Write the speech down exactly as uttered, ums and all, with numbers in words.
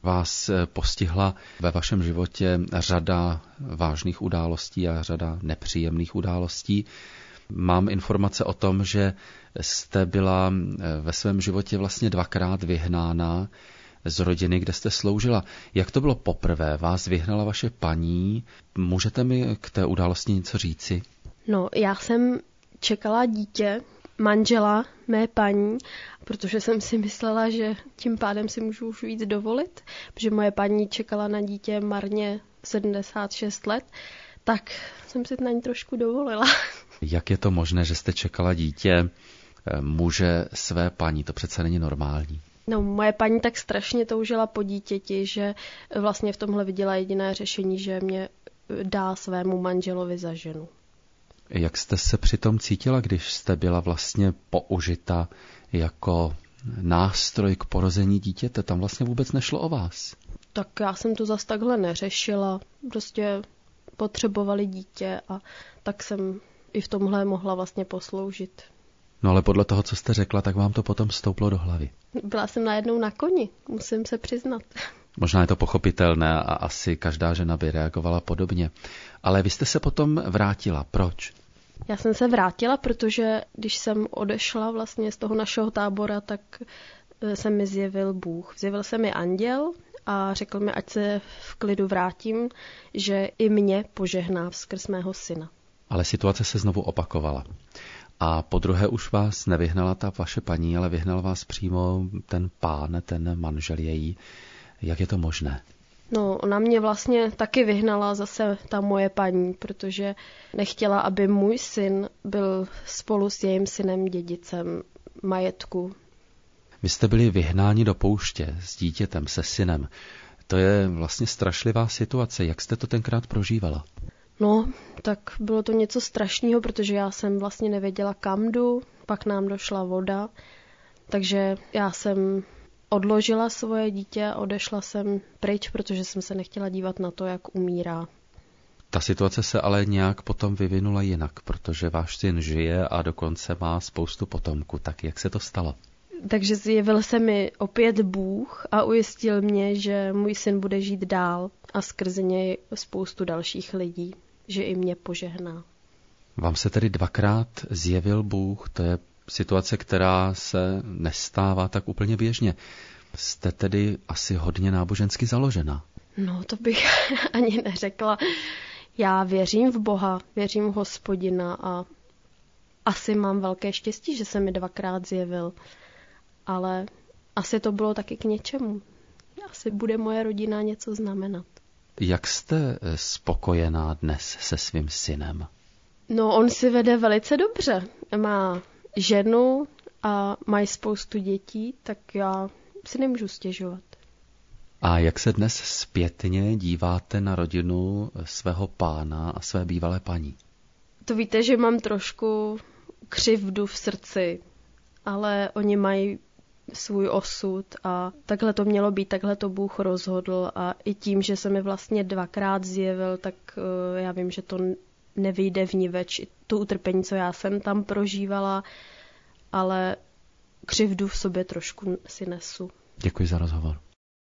Vás postihla ve vašem životě řada vážných událostí a řada nepříjemných událostí. Mám informace o tom, že jste byla ve svém životě vlastně dvakrát vyhnána z rodiny, kde jste sloužila. Jak to bylo poprvé? Vás vyhnala vaše paní? Můžete mi k té události něco říci? No, já jsem čekala dítě, manžela mé paní, protože jsem si myslela, že tím pádem si můžu už víc dovolit, protože moje paní čekala na dítě marně sedmdesát šest let, tak jsem si na ní trošku dovolila. Jak je to možné, že jste čekala dítě muže své paní? To přece není normální. No, moje paní tak strašně toužila po dítěti, že vlastně v tomhle viděla jediné řešení, že mě dá svému manželovi za ženu. Jak jste se přitom cítila, když jste byla vlastně použita jako nástroj k porození dítěte? Tam vlastně vůbec nešlo o vás. Tak já jsem to zas takhle neřešila. Prostě potřebovali dítě a tak jsem i v tomhle mohla vlastně posloužit. No ale podle toho, co jste řekla, tak vám to potom stouplo do hlavy. Byla jsem najednou na koni, musím se přiznat. Možná je to pochopitelné a asi každá žena by reagovala podobně. Ale vy jste se potom vrátila. Proč? Já jsem se vrátila, protože když jsem odešla vlastně z toho našeho tábora, tak se mi zjevil Bůh. Zjevil se mi anděl a řekl mi, ať se v klidu vrátím, že i mě požehná skrz mého syna. Ale situace se znovu opakovala. A podruhé už vás nevyhnala ta vaše paní, ale vyhnal vás přímo ten pán, ten manžel její. Jak je to možné? No, ona mě vlastně taky vyhnala zase ta moje paní, protože nechtěla, aby můj syn byl spolu s jejím synem dědicem majetku. Vy jste byli vyhnáni do pouště s dítětem, se synem. To je vlastně strašlivá situace. Jak jste to tenkrát prožívala? No, tak bylo to něco strašného, protože já jsem vlastně nevěděla, kam jdu, pak nám došla voda, takže já jsem odložila svoje dítě a odešla jsem pryč, protože jsem se nechtěla dívat na to, jak umírá. Ta situace se ale nějak potom vyvinula jinak, protože váš syn žije a dokonce má spoustu potomků. Tak jak se to stalo? Takže zjevil se mi opět Bůh a ujistil mě, že můj syn bude žít dál a skrze něj spoustu dalších lidí, že i mě požehná. Vám se tedy dvakrát zjevil Bůh, to je situace, která se nestává tak úplně běžně. Jste tedy asi hodně nábožensky založena. No, to bych ani neřekla. Já věřím v Boha, věřím v Hospodina a asi mám velké štěstí, že se mi dvakrát zjevil. Ale asi to bylo taky k něčemu. Asi bude moje rodina něco znamenat. Jak jste spokojená dnes se svým synem? No, on si vede velice dobře. Má ženu a mají spoustu dětí, tak já si nemůžu stěžovat. A jak se dnes zpětně díváte na rodinu svého pána a své bývalé paní? To víte, že mám trošku křivdu v srdci, ale oni mají svůj osud a takhle to mělo být, takhle to Bůh rozhodl a i tím, že se mi vlastně dvakrát zjevil, tak uh, já vím, že to nevyjde vniveč, to utrpení, co já jsem tam prožívala, ale křivdu v sobě trošku si nesu. Děkuji za rozhovor.